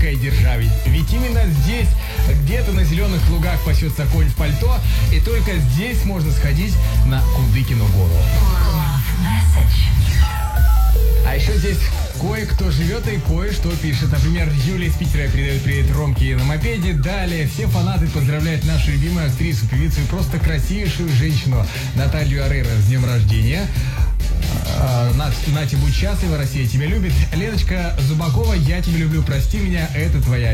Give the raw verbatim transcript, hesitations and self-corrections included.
великой державе. Ведь именно здесь, где-то на зеленых лугах пасется конь в пальто, и только здесь можно сходить на Кудыкину гору. А еще здесь кое-кто живет и кое-что пишет. Например, Юлия из Питера передает привет Ромке на мопеде. Далее все фанаты поздравляют нашу любимую актрису, певицу и просто красивейшую женщину Наталью Арейро с днем рождения. Нат, Натя, будь счастлива, Россия тебя любит. Леночка Зубакова, я тебя люблю, прости меня, это твоя